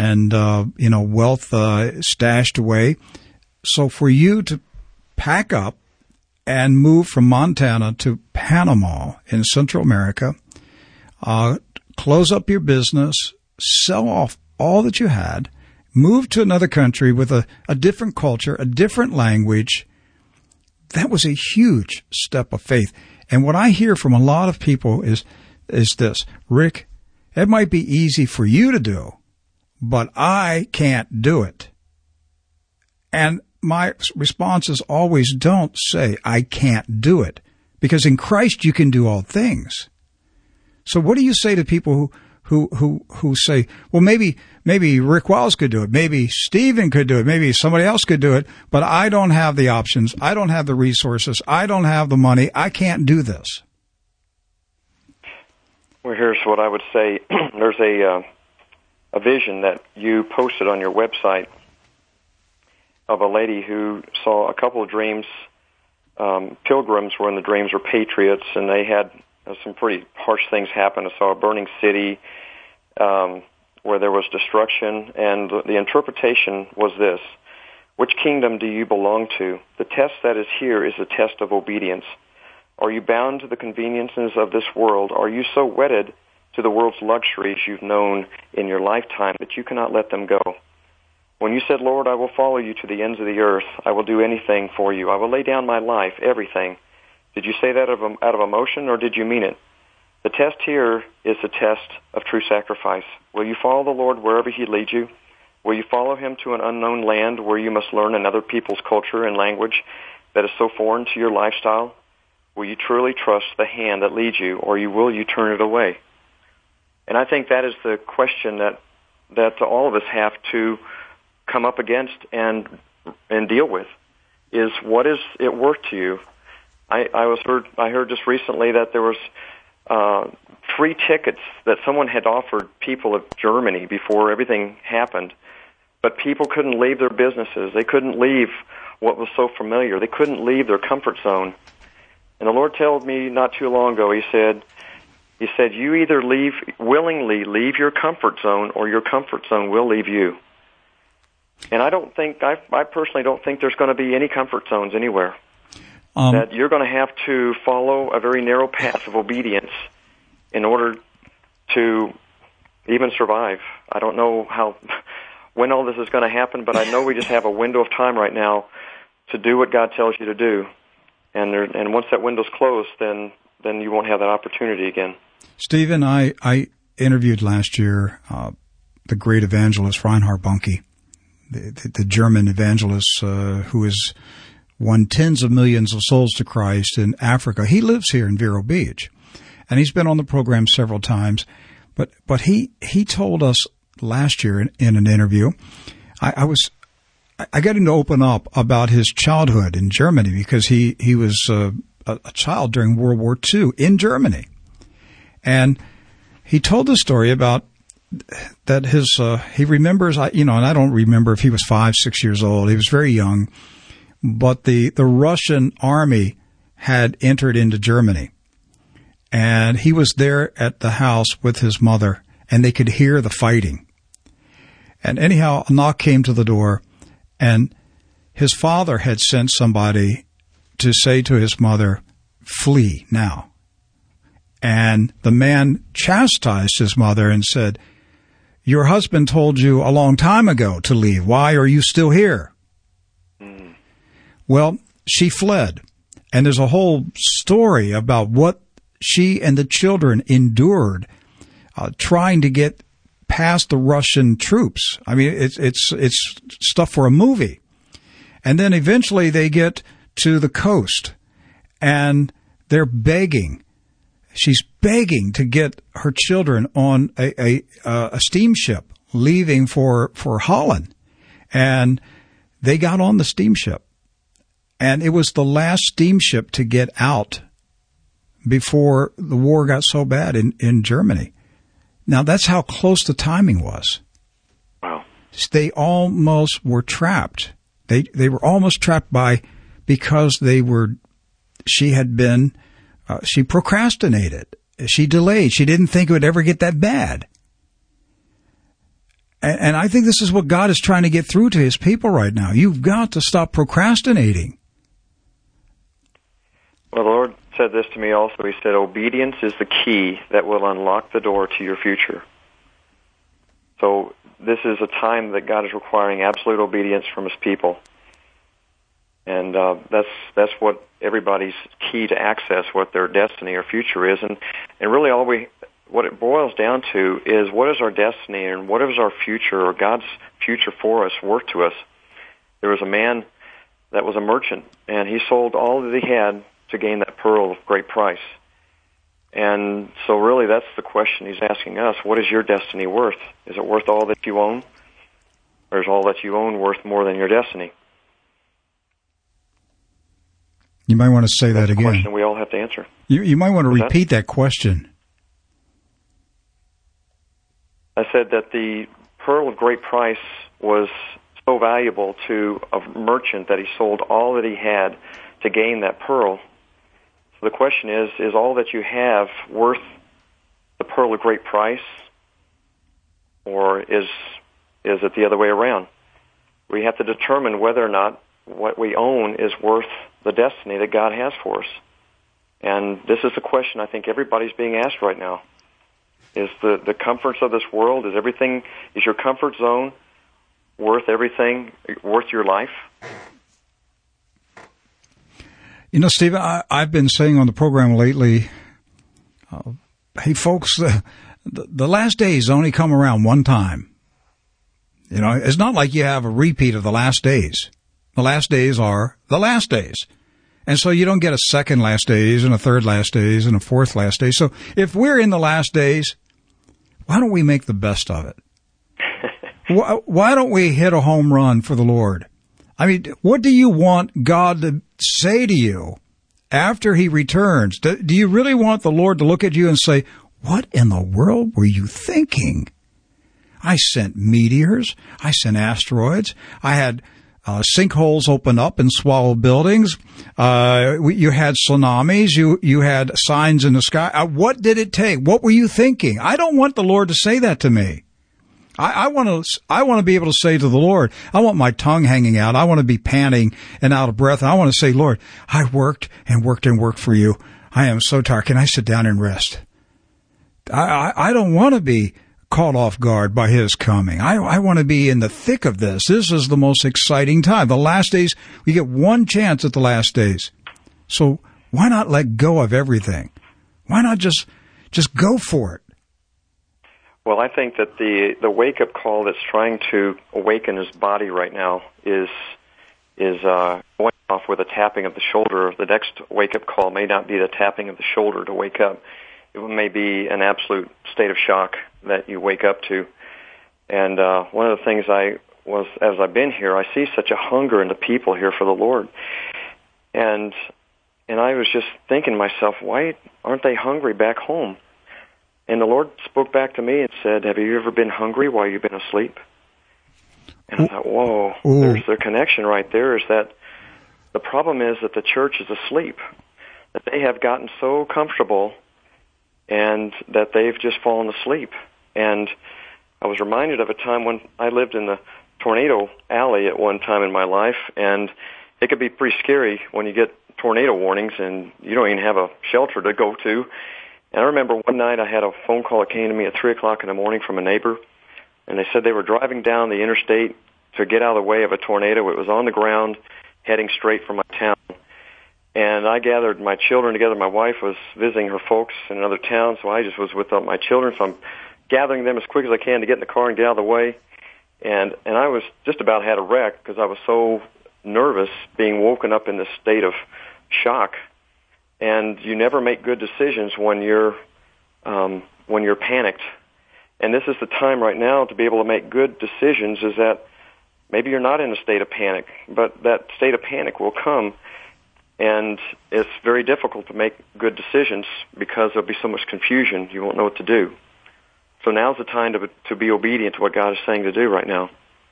wealth stashed away. So for you to pack up and move from Montana to Panama in Central America, close up your business, sell off all that you had, move to another country with a different culture, a different language, that was a huge step of faith. And what I hear from a lot of people is this: Rick, it might be easy for you to do, but I can't do it. And my response is always, don't say I can't do it, because in Christ you can do all things. So what do you say to people who say, well, maybe Rick Wiles could do it, maybe Stephen could do it, maybe somebody else could do it, but I don't have the options, I don't have the resources, I don't have the money, I can't do this? Well, here's what I would say. There's a vision that you posted on your website of a lady who saw a couple of dreams. Pilgrims were in the dreams, were patriots, and they had some pretty harsh things happen. I saw a burning city where there was destruction, and the interpretation was this: which kingdom do you belong to? The test that is here is a test of obedience. Are you bound to the conveniences of this world? Are you so wedded to the world's luxuries you've known in your lifetime that you cannot let them go? When you said, Lord, I will follow you to the ends of the earth, I will do anything for you, I will lay down my life, everything, did you say that out of emotion, or did you mean it? The test here is the test of true sacrifice. Will you follow the Lord wherever he leads you? Will you follow him to an unknown land where you must learn another people's culture and language that is so foreign to your lifestyle? Will you truly trust the hand that leads you, or will you turn it away? And I think that is the question that all of us have to come up against and deal with, is what is it worth to you? I heard just recently that there was free tickets that someone had offered people of Germany before everything happened, but people couldn't leave their businesses. They couldn't leave what was so familiar. They couldn't leave their comfort zone. And the Lord told me not too long ago, He said, you either willingly leave your comfort zone, or your comfort zone will leave you. And I personally don't think there's going to be any comfort zones anywhere. That you're going to have to follow a very narrow path of obedience in order to even survive. I don't know when all this is going to happen, but I know we just have a window of time right now to do what God tells you to do. And once that window's closed, then you won't have that opportunity again. Stephen, I interviewed last year the great evangelist Reinhard Bonnke, the German evangelist who has won tens of millions of souls to Christ in Africa. He lives here in Vero Beach, and he's been on the program several times. But he told us last year in an interview. I got him to open up about his childhood in Germany because he was a child during World War II in Germany. And he told the story about that he remembers, and I don't remember if he was 5, 6 years old. He was very young, but the Russian army had entered into Germany, and he was there at the house with his mother, and they could hear the fighting. And anyhow, a knock came to the door, and his father had sent somebody to say to his mother, "Flee now." And the man chastised his mother and said, "Your husband told you a long time ago to leave. Why are you still here?" Well, she fled. And there's a whole story about what she and the children endured trying to get past the Russian troops. I mean, it's stuff for a movie. And then eventually they get to the coast, and they're begging. She's begging to get her children on a steamship leaving for Holland. And they got on the steamship. And it was the last steamship to get out before the war got so bad in Germany. Now, that's how close the timing was. Wow. They almost were trapped. They were almost trapped because she procrastinated. She delayed. She didn't think it would ever get that bad. And I think this is what God is trying to get through to his people right now. You've got to stop procrastinating. Well, the Lord said this to me also. He said, obedience is the key that will unlock the door to your future. So this is a time that God is requiring absolute obedience from his people. And that's what everybody's key to access what their destiny or future is. And really what it boils down to is, what is our destiny and what is our future, or God's future for us, worth to us? There was a man that was a merchant, and he sold all that he had to gain that pearl of great price. And so really that's the question he's asking us. What is your destiny worth? Is it worth all that you own? Or is all that you own worth more than your destiny? You might want to say that again. That's a question we all have to answer. You might want to repeat that question. I said that the pearl of great price was so valuable to a merchant that he sold all that he had to gain that pearl. So the question is all that you have worth the pearl of great price, or is it the other way around? We have to determine whether or not what we own is worth the destiny that God has for us. And this is the question I think everybody's being asked right now. Is the comforts of this world, is your comfort zone worth everything, worth your life? You know, Stephen, I've been saying on the program lately, hey, folks, the last days only come around one time. You know, it's not like you have a repeat of the last days. The last days are the last days. And so you don't get a second last days and a third last days and a fourth last day. So if we're in the last days, why don't we make the best of it? Why don't we hit a home run for the Lord? I mean, what do you want God to say to you after he returns? Do you really want the Lord to look at you and say, what in the world were you thinking? I sent meteors. I sent asteroids. I had sinkholes open up and swallow buildings. You had tsunamis. You had signs in the sky. What did it take? What were you thinking? I don't want the Lord to say that to me. I want to be able to say to the Lord, I want my tongue hanging out. I want to be panting and out of breath. And I want to say, Lord, I worked and worked and worked for you. I am so tired. Can I sit down and rest? I don't want to be caught off guard by his coming. I want to be in the thick of this. This is the most exciting time. The last days, we get one chance at the last days. So why not let go of everything? Why not just go for it? Well, I think that the wake-up call that's trying to awaken his body right now is going off with a tapping of the shoulder. The next wake-up call may not be the tapping of the shoulder to wake up. It may be an absolute state of shock that you wake up to. And one of the things as I've been here, I see such a hunger in the people here for the Lord. And I was just thinking to myself, why aren't they hungry back home? And the Lord spoke back to me and said, have you ever been hungry while you've been asleep? And I thought, whoa, there's the connection right there, is that the problem is that the church is asleep, that they have gotten so comfortable and that they've just fallen asleep. And I was reminded of a time when I lived in the tornado alley at one time in my life, and it could be pretty scary when you get tornado warnings and you don't even have a shelter to go to. And I remember one night I had a phone call that came to me at 3 o'clock in the morning from a neighbor, and they said they were driving down the interstate to get out of the way of a tornado. It was on the ground, heading straight for my town. And I gathered my children together. My wife was visiting her folks in another town, so I just was with my children. So I'm gathering them as quick as I can to get in the car and get out of the way. And I was just about had a wreck because I was so nervous being woken up in this state of shock. And you never make good decisions when you're panicked. And this is the time right now to be able to make good decisions, is that maybe you're not in a state of panic, but that state of panic will come, and it's very difficult to make good decisions because there'll be so much confusion, you won't know what to do. So now's the time to be obedient to what God is saying to do right now.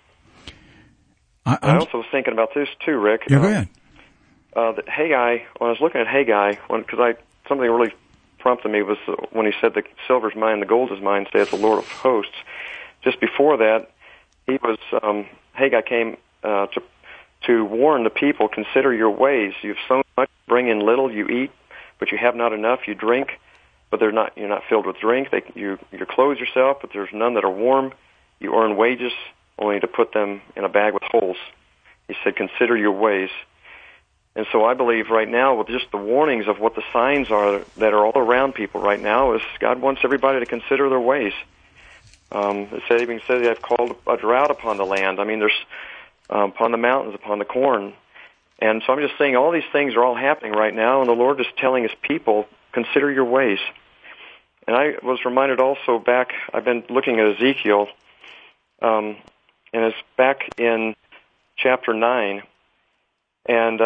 I also was thinking about this too, Rick. Yeah, go ahead. That Haggai, when I was looking at Haggai, because something really prompted me was when he said, the silver is mine, the gold is mine, saith the Lord of hosts. Just before that, he was Haggai came to warn the people, consider your ways. You've sown much, bring in little, you eat, but you have not enough. You drink, but you're not filled with drink. You clothe yourself, but there's none that are warm. You earn wages, only to put them in a bag with holes. He said, consider your ways. And so I believe right now, with just the warnings of what the signs are that are all around people right now, is God wants everybody to consider their ways. It even said they have called a drought upon the land. I mean, there's upon the mountains, upon the corn. And so I'm just saying all these things are all happening right now, and the Lord is telling His people, consider your ways. And I was reminded also back, I've been looking at Ezekiel, and it's back in chapter 9, and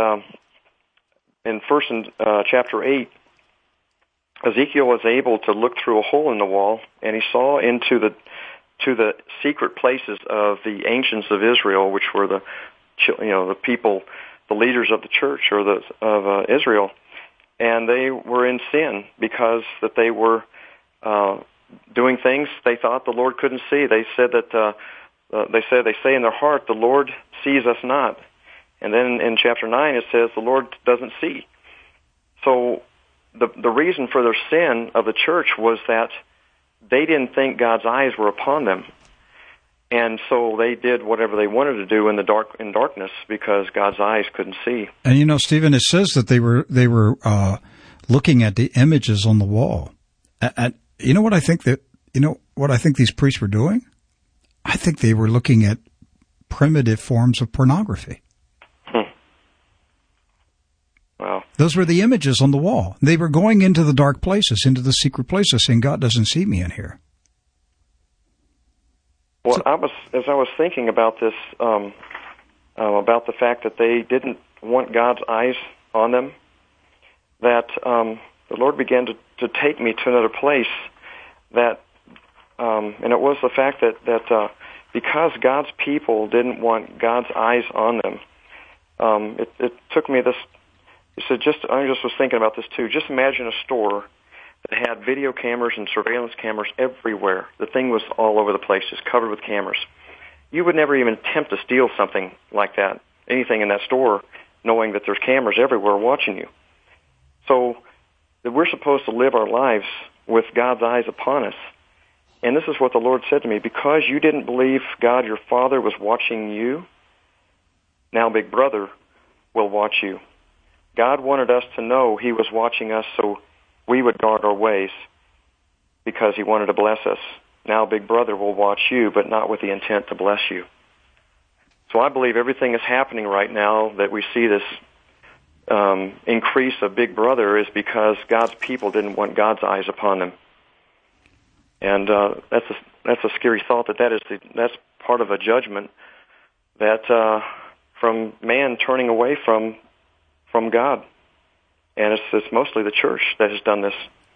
in chapter 8, Ezekiel was able to look through a hole in the wall, and he saw into the secret places of the ancients of Israel, which were the people, the leaders of the church or of Israel, and they were in sin because that they were doing things they thought the Lord couldn't see. They said that they say in their heart, the Lord sees us not. And then in chapter 9 it says the Lord doesn't see. So the reason for their sin of the church was that they didn't think God's eyes were upon them. And so they did whatever they wanted to do in darkness because God's eyes couldn't see. And Stephen, it says that they were looking at the images on the wall. And you know what I think these priests were doing? I think they were looking at primitive forms of pornography. Wow. Those were the images on the wall. They were going into the dark places, into the secret places, saying, God doesn't see me in here. Well, as I was thinking about this, about the fact that they didn't want God's eyes on them, that the Lord began to take me to another place that, and it was the fact that because God's people didn't want God's eyes on them, it took me this. So I just was thinking about this too. Just imagine a store that had video cameras and surveillance cameras everywhere. The thing was all over the place, just covered with cameras. You would never even attempt to steal something like that, anything in that store, knowing that there's cameras everywhere watching you. So that we're supposed to live our lives with God's eyes upon us. And this is what the Lord said to me, because you didn't believe God, your Father, was watching you, now Big Brother will watch you. God wanted us to know He was watching us so we would guard our ways because He wanted to bless us. Now Big Brother will watch you, but not with the intent to bless you. So I believe everything is happening right now that we see this increase of Big Brother is because God's people didn't want God's eyes upon them. And that's that's a scary thought that's part of a judgment that from man turning away from God, and it's mostly the church that has done this.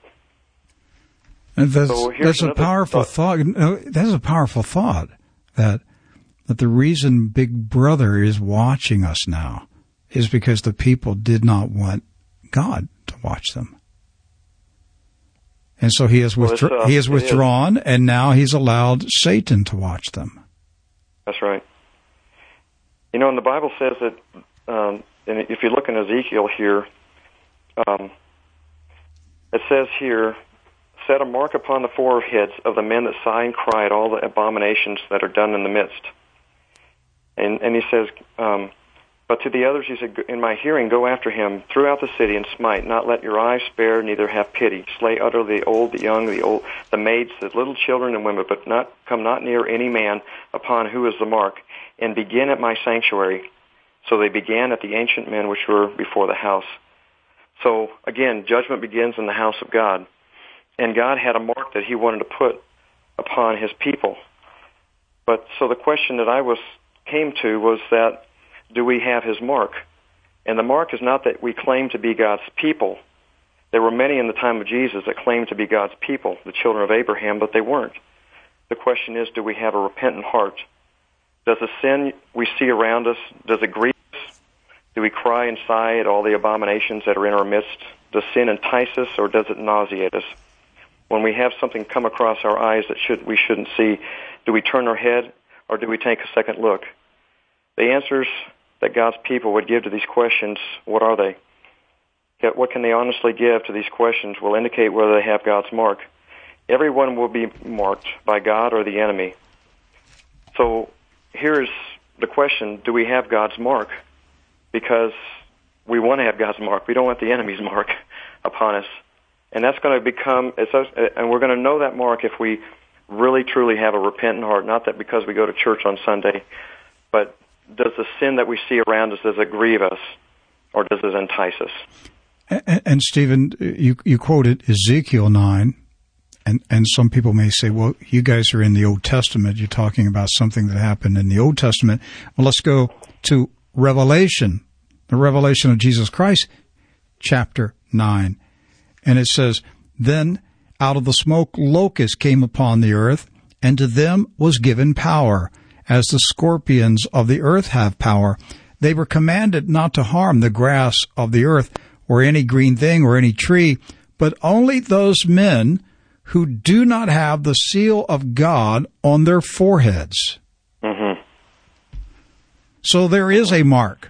And that's a powerful thought. That's a powerful thought that the reason Big Brother is watching us now is because the people did not want God to watch them. And so he has withdrawn, and now he's allowed Satan to watch them. That's right. You know, and the Bible says that, and if you look in Ezekiel here, it says here, set a mark upon the foreheads of the men that sigh and cry at all the abominations that are done in the midst. And he says, but to the others he said, in my hearing, go after him throughout the city and smite, not let your eyes spare, neither have pity. Slay utterly the old, the young, the maids, the little children and women, but come not near any man upon who is the mark, and begin at my sanctuary. So they began at the ancient men which were before the house. So again, judgment begins in the house of God. And God had a mark that he wanted to put upon his people. But so the question that came to was that, do we have his mark? And the mark is not that we claim to be God's people. There were many in the time of Jesus that claimed to be God's people, the children of Abraham, but they weren't. The question is, do we have a repentant heart? Does the sin we see around us, does it grieve us? Do we cry and sigh at all the abominations that are in our midst? Does sin entice us, or does it nauseate us? When we have something come across our eyes that we shouldn't see, do we turn our head, or do we take a second look? The answers that God's people would give to these questions, what are they? What can they honestly give to these questions will indicate whether they have God's mark. Everyone will be marked by God or the enemy. So here's the question, do we have God's mark? Because we want to have God's mark. We don't want the enemy's mark upon us. And that's going to become, and we're going to know that mark if we really truly have a repentant heart, not that because we go to church on Sunday, but does the sin that we see around us, does it grieve us, or does it entice us? And Stephen, you quoted Ezekiel 9, and some people may say, well, you guys are in the Old Testament. You're talking about something that happened in the Old Testament. Well, let's go to Revelation, the revelation of Jesus Christ, chapter 9. And it says, then out of the smoke locusts came upon the earth, and to them was given power, as the scorpions of the earth have power. They were commanded not to harm the grass of the earth, or any green thing, or any tree, but only those men who do not have the seal of God on their foreheads. Mm-hmm. So there is a mark.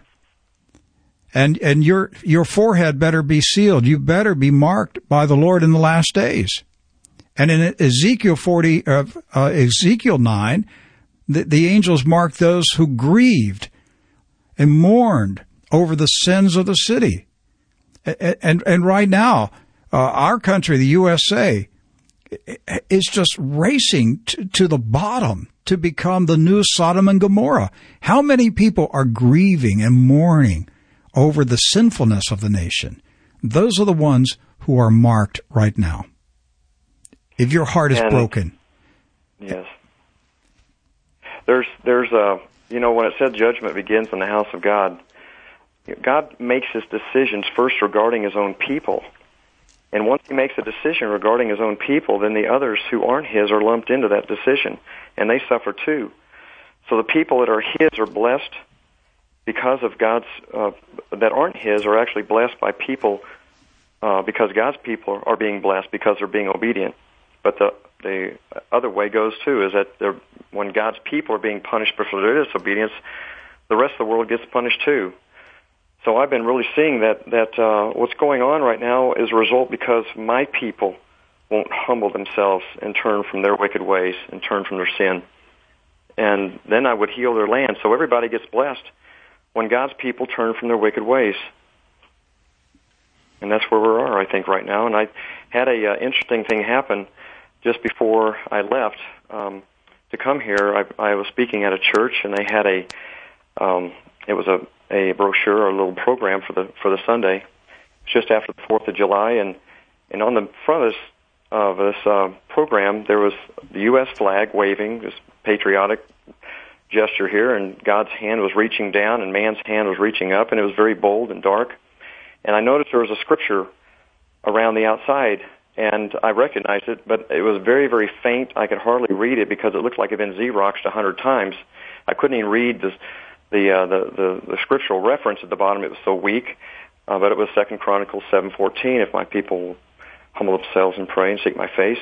And your forehead better be sealed. You better be marked by the Lord in the last days. And in Ezekiel 9, the angels marked those who grieved and mourned over the sins of the city. And right now, our country, the USA, is just racing to the bottom to become the new Sodom and Gomorrah. How many people are grieving and mourning over the sinfulness of the nation? Those are the ones who are marked right now. If your heart is broken. Yes. There's when it said judgment begins in the house of God, God makes his decisions first regarding his own people. And once he makes a decision regarding his own people, then the others who aren't his are lumped into that decision, and they suffer too. So the people that are his are blessed because of God's, that aren't his are actually blessed by people because God's people are being blessed because they're being obedient. But the other way goes too, is that when God's people are being punished for their disobedience, the rest of the world gets punished too. So I've been really seeing that what's going on right now is a result because my people won't humble themselves and turn from their wicked ways and turn from their sin. And then I would heal their land. So everybody gets blessed when God's people turn from their wicked ways. And that's where we are, I think, right now. And I had a interesting thing happen just before I left to come here. I was speaking at a church, and they had it was a brochure or a little program for the Sunday, just after the 4th of July, and on the front of this of this program, there was the U.S. flag waving, this patriotic gesture here, and God's hand was reaching down and man's hand was reaching up, and it was very bold and dark. And I noticed there was a scripture around the outside, and I recognized it, but it was very, very faint. I could hardly read it because it looked like it had been Xeroxed 100 times. I couldn't even read the scriptural reference at the bottom. It was so weak. But it was 2 Chronicles 7:14. If my people humble themselves and pray and seek my face.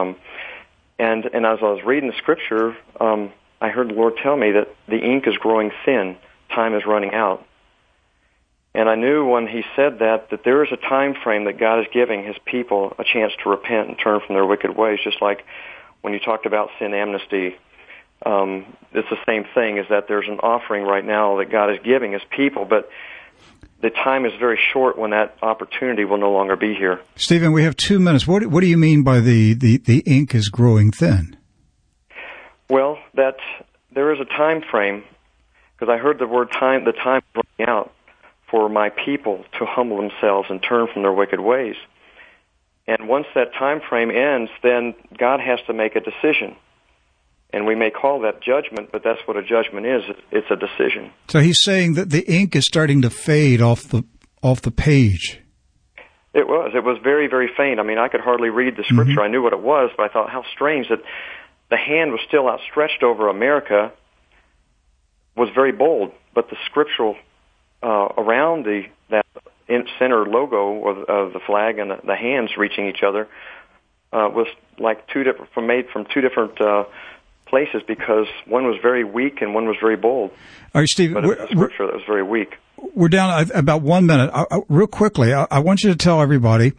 And as I was reading the scripture, I heard the Lord tell me that the ink is growing thin. Time is running out. And I knew when He said that there is a time frame that God is giving His people a chance to repent and turn from their wicked ways, just like when you talked about sin amnesty. It's the same thing, is that there's an offering right now that God is giving His people, but the time is very short when that opportunity will no longer be here. Stephen, we have 2 minutes. What do you mean by the ink is growing thin? Well, that there is a time frame, because I heard the word time, the time is running out for my people to humble themselves and turn from their wicked ways. And once that time frame ends, then God has to make a decision. And we may call that judgment, but that's what a judgment is. It's a decision. So He's saying that the ink is starting to fade off the page. It was very, very faint. I mean, I could hardly read the scripture. Mm-hmm. I knew what it was, but I thought how strange that the hand was still outstretched over America, was very bold, but the scriptural around that center logo of the flag and the hands reaching each other was like made from two different places, because one was very weak and one was very bold. All right, Steve. But it was a scripture that was very weak. We're down about 1 minute. Real quickly, I want you to tell everybody,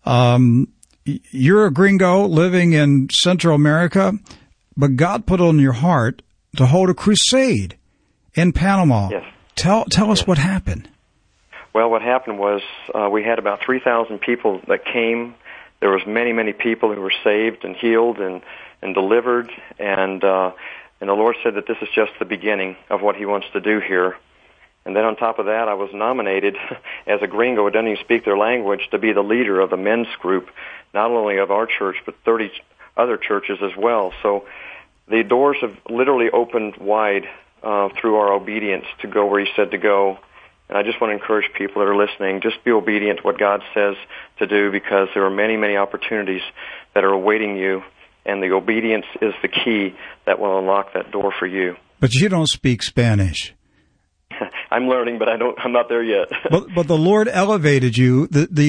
you're a gringo living in Central America, but God put on your heart to hold a crusade in Panama. Yes. Tell us what happened. Well, what happened was we had about 3,000 people that came. There was many, many people who were saved and healed and delivered, and the Lord said that this is just the beginning of what He wants to do here. And then on top of that, I was nominated as a gringo who doesn't even speak their language to be the leader of the men's group, not only of our church, but 30 other churches as well. So the doors have literally opened wide through our obedience to go where He said to go. And I just want to encourage people that are listening, just be obedient to what God says to do, because there are many, many opportunities that are awaiting you, and the obedience is the key that will unlock that door for you. But you don't speak Spanish. I'm learning, but I'm not there yet. but the Lord elevated you.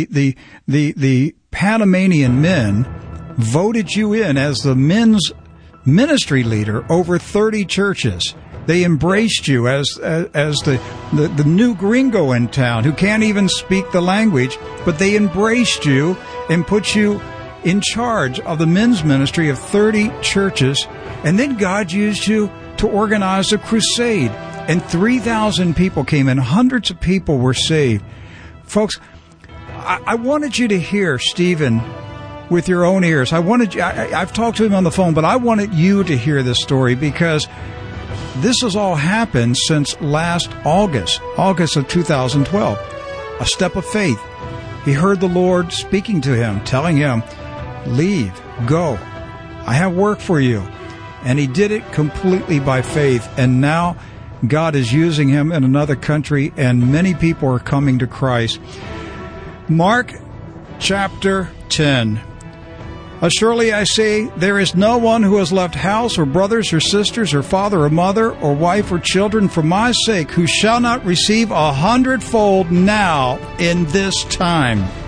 The Panamanian men voted you in as the men's ministry leader over 30 churches. They embraced you as the new gringo in town who can't even speak the language, but they embraced you and put you in charge of the men's ministry of 30 churches. And then God used you to organize a crusade. And 3,000 people came in. Hundreds of people were saved. Folks, I wanted you to hear Stephen with your own ears. I've talked to him on the phone, but I wanted you to hear this story, because this has all happened since last August of 2012. A step of faith. He heard the Lord speaking to him, telling him, leave, go. I have work for you. And he did it completely by faith. And now God is using him in another country, and many people are coming to Christ. Mark chapter 10. Surely I say, there is no one who has left house or brothers or sisters or father or mother or wife or children for my sake who shall not receive 100-fold now in this time